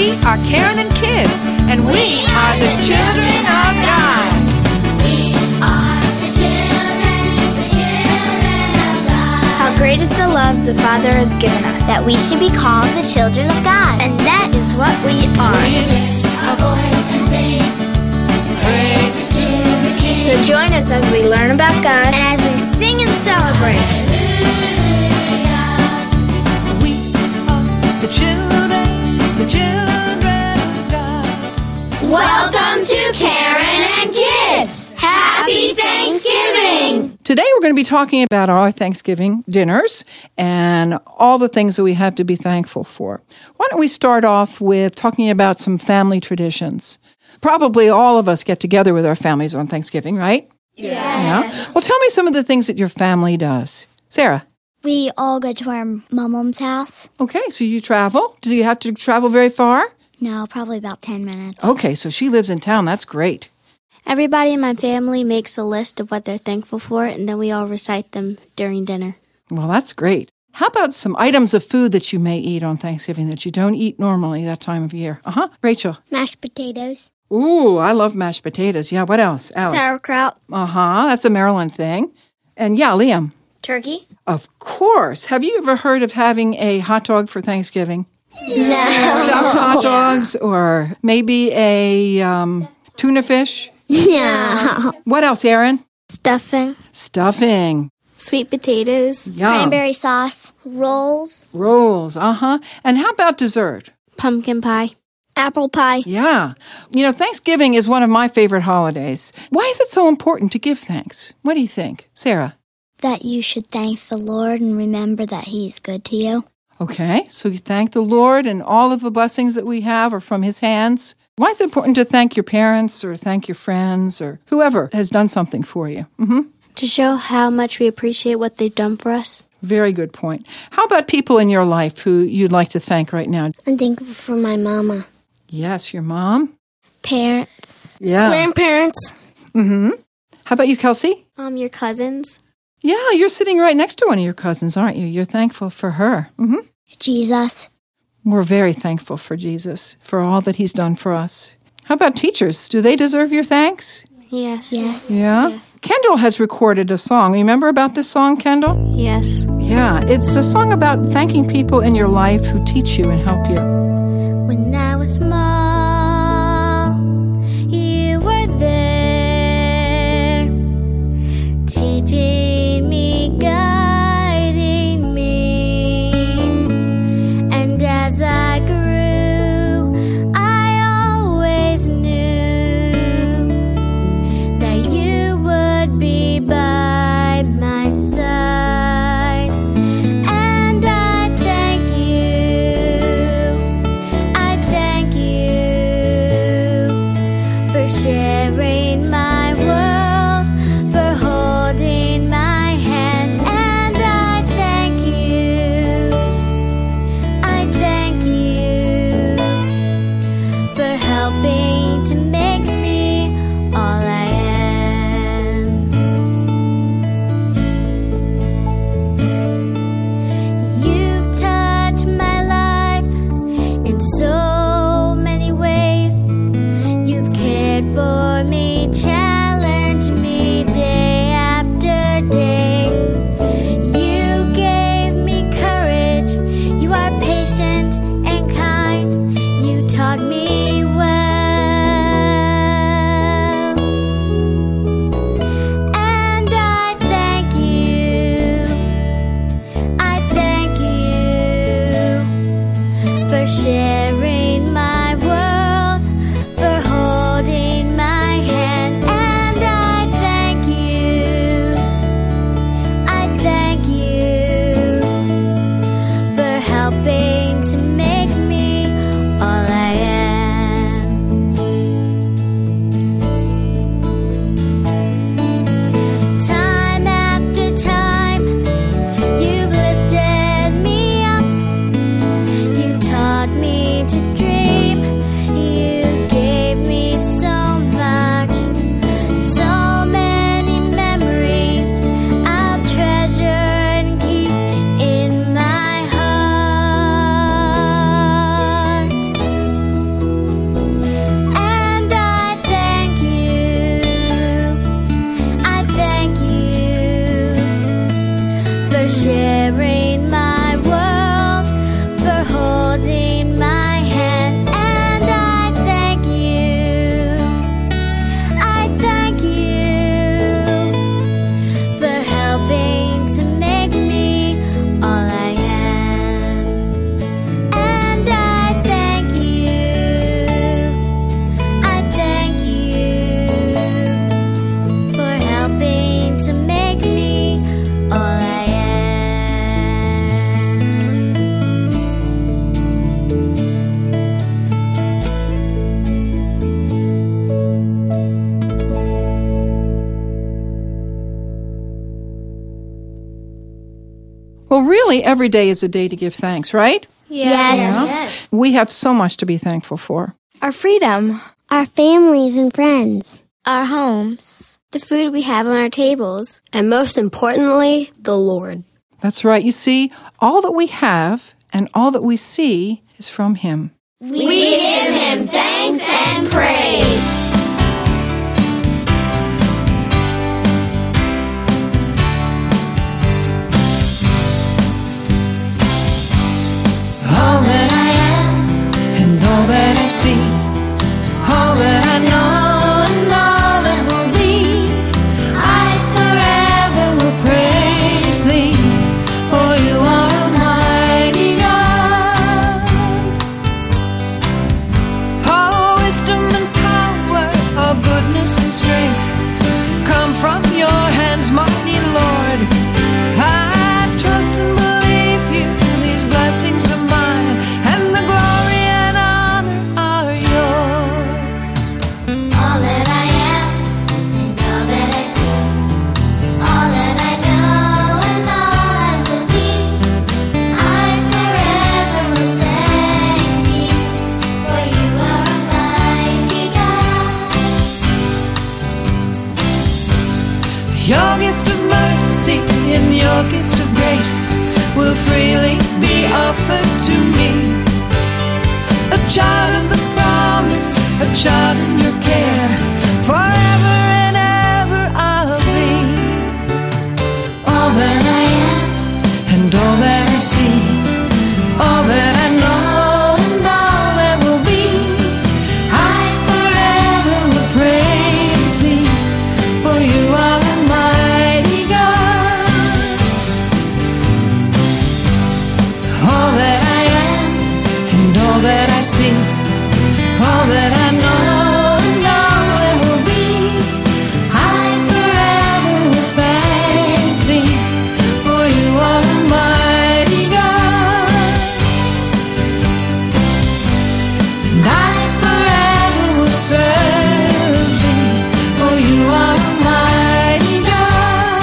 We are Karen and Kids, and we are the children of God. We are the children of God. How great is the love the Father has given us, That we should be called the children of God. and that is what we are. We lift our voice and sing praises to the King. So join us as we learn about God and as we sing and celebrate. We are the children of God. Welcome to Karen and Kids. Happy Thanksgiving. Today we're going to be talking about our Thanksgiving dinners and all the things that we have to be thankful for. Why don't we start off with talking about some family traditions? Probably all of us get together with our families on Thanksgiving, right? Yes. Yeah. Well, tell me some of the things that your family does. Sarah. We all go to our mom's house. Okay, so you travel. Do you have to travel very far? No, probably about 10 minutes. Okay, so she lives in town. That's great. Everybody in my family makes a list of what they're thankful for, and then we all recite them during dinner. Well, that's great. How about some items of food that you may eat on Thanksgiving that you don't eat normally that time of year? Rachel. Mashed potatoes. Ooh, I love mashed potatoes. Yeah, what else? Alex. Sauerkraut. That's a Maryland thing. And yeah, Liam. Turkey. Of course. Have you ever heard of having a hot dog for Thanksgiving? No. Stuffed hot dogs or maybe a tuna fish? No. What else, Aaron? Stuffing, Stuffing. sweet potatoes, Yum. Cranberry sauce. Rolls. Rolls. And how about dessert? pumpkin pie. Apple pie. Yeah. You know, Thanksgiving is one of my favorite holidays. Why is it so important to give thanks? What do you think? Sarah? That you should thank the Lord and remember that He's good to you. Okay, so you thank the Lord and all of the blessings that we have are from His hands. Why is it important to thank your parents or thank your friends or whoever has done something for you? To show how much we appreciate what they've done for us. Very good point. How about people in your life who you'd like to thank right now? I'm thankful for my mama. Yes, your mom. Parents. Yeah. Grandparents. How about you, Kelsey? Your cousins. Yeah, you're sitting right next to one of your cousins, aren't you? You're thankful for her. Jesus. We're very thankful for Jesus, for all that He's done for us. How about teachers? Do they deserve your thanks? Yes. Yes. Yeah? Yes. Kendall has recorded a song. Remember about this song, Kendall? Yes. Yeah, it's a song about thanking people in your life who teach you and help you. When I was small, you were there, teaching me, guiding me. And as I grew, I always knew that you would be by my side. And I thank you. I thank you for sharing my world, for holding my hand. And I thank you. I thank you for helping to make me all I am. You've touched my life in so many ways. You've cared for me, challenged me day after day. You gave me courage. You are patient and kind. You taught me well. And I thank you. I thank you for sharing my world, for holding my hand. And I thank you. I thank you for helping to make me all I am. really, every day is a day to give thanks, right? Yes. We have so much to be thankful for. Our freedom. Our families and friends. Our homes. The food we have on our tables. And most importantly, the Lord. That's right. You see, all that we have and all that we see is from Him. We give Him thanks and praise. All that I am and all that I see, all that I know and all that will be, I forever will praise Thee, for You are Almighty God. All wisdom and power, all goodness and strength come from Your hands, mighty Lord. I trust and believe You, these blessings are mine, and the glory and honor are Yours. All that I am and all that I see, all that I know and all I will be, I forever will thank Thee, for You are Almighty God. Your gift of mercy and Your gift of grace will freely be offered to me. A child of the promise, a child in Your care, forever and ever I'll be. All that I am and all that I see, all that I know and all that will be, I forever will praise Thee, for You are Almighty God. All that I am and all that I see, all that I know and all that will be, I forever will thank Thee, for You are Almighty God. And I forever will serve Thee, for You are Almighty God.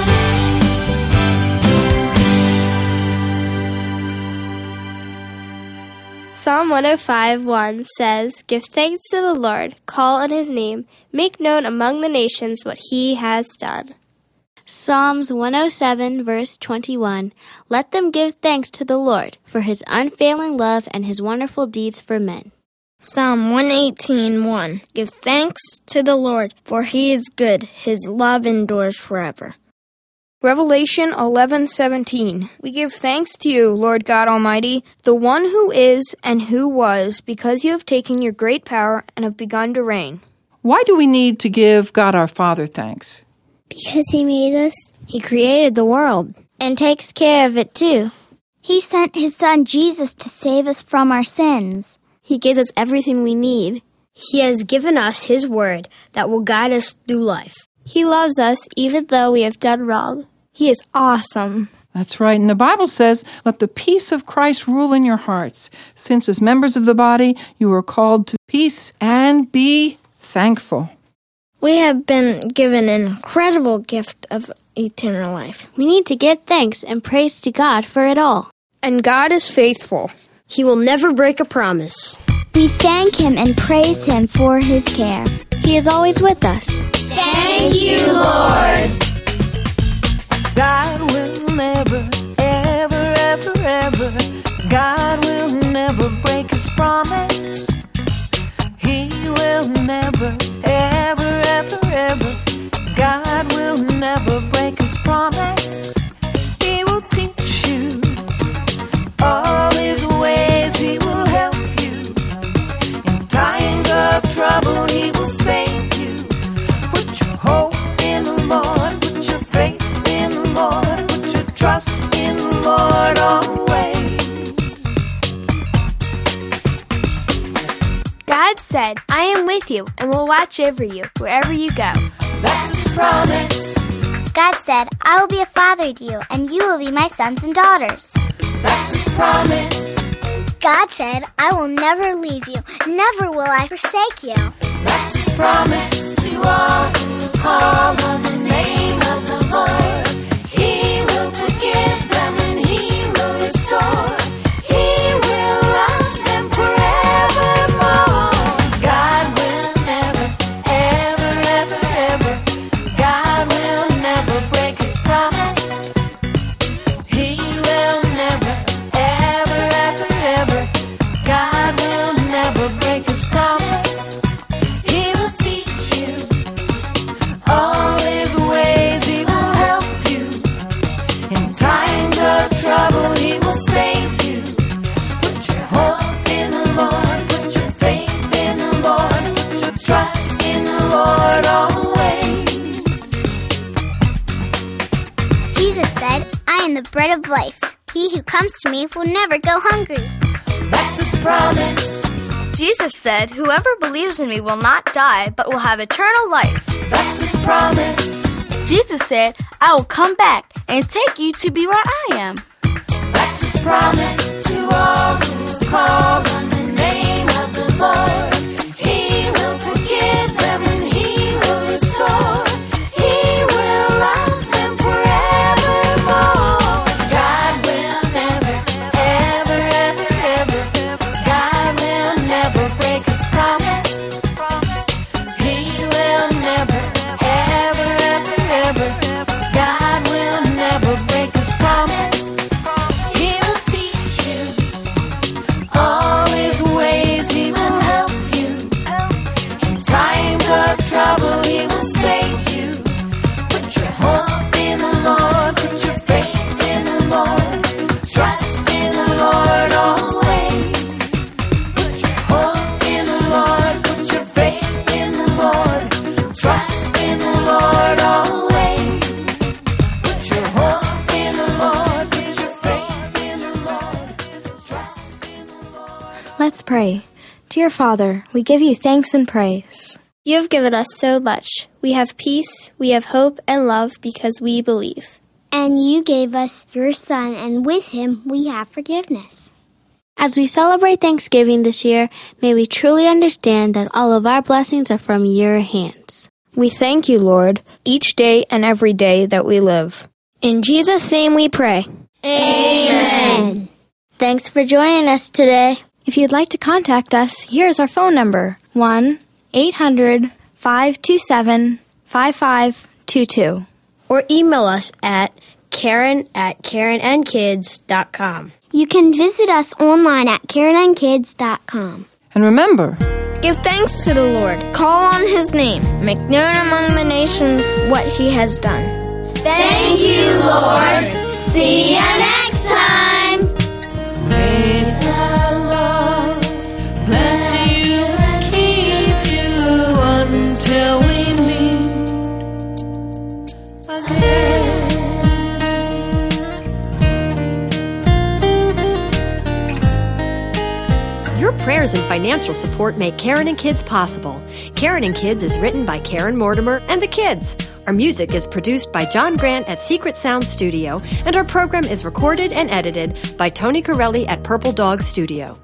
Psalm 105:1 says, "Give thanks to the Lord, call on His name, make known among the nations what He has done." Psalms 107 verse 21, "Let them give thanks to the Lord for His unfailing love and His wonderful deeds for men." Psalm 118:1. Give thanks to the Lord, for He is good. His love endures forever. Revelation 11:17. We give thanks to You, Lord God Almighty, the one who is and who was, because You have taken Your great power and have begun to reign. Why do we need to give God our Father thanks? Because He made us. He created the world and takes care of it too. He sent His Son Jesus to save us from our sins. He gives us everything we need. He has given us His word that will guide us through life. He loves us even though we have done wrong. He is awesome. That's right. And the Bible says, let the peace of Christ rule in your hearts, since as members of the body, you are called to peace and be thankful. We have been given an incredible gift of eternal life. We need to give thanks and praise to God for it all. And God is faithful. He will never break a promise. We thank Him and praise Him for His care. He is always with us. Thank You, Lord. God will never, ever, ever, ever, God will never break His promise. He will never, ever, ever, ever, God will never break His promise. He will teach you all His ways. He will help you in times of trouble. He will save you. Put your hope in the Lord. Put your faith in the Lord. Put your trust in the Lord always. God said, I am with you and will watch over you wherever you go. That's His promise. God said, I will be a father to you and you will be my sons and daughters. That's His promise. God said, I will never leave you, never will I forsake you. That's His promise to all who call on the name of the Lord. He will forgive them and He bread of life. He who comes to me will never go hungry. That's His promise. Jesus said, "Whoever believes in me will not die, but will have eternal life." That's His promise. Jesus said, "I will come back and take you to be where I am." That's His promise to all who call on the name of the Lord. He will forgive them and He will restore. He will love them forevermore. God will never, ever, ever, ever. God will never break His promise. He will never, ever, ever, ever. God will never break His promise. He will teach you all His ways. He will help you in times of trouble. He will save you. Put your hope in the Lord. Put your faith in the Lord. Trust in the Lord always. Put your hope in the Lord. Put your faith in the Lord. Trust in the Lord always. Put your hope in the Lord. Put your faith in the Lord. Trust in the Lord. Let's pray. Dear Father, we give you thanks and praise. You have given us so much. We have peace, we have hope and love because we believe. And you gave us your Son, and with Him we have forgiveness. As we celebrate Thanksgiving this year, may we truly understand that all of our blessings are from your hands. We thank you, Lord, each day and every day that we live. In Jesus' name we pray. Amen. Thanks for joining us today. If you'd like to contact us, here's our phone number, 1-800-527-5522. Or email us at Karen@KarenandKids.com. You can visit us online at KarenandKids.com. And remember, Give thanks to the Lord. Call on His name. Make known among the nations what He has done. Thank you, Lord. See you next time. May the Lord bless you and keep you until we meet again. Your prayers and financial support make Karen and Kids possible. Karen and Kids is written by Karen Mortimer and the kids. Our music is produced by John Grant at Secret Sound Studio, and our program is recorded and edited by Tony Corelli at Purple Dog Studio.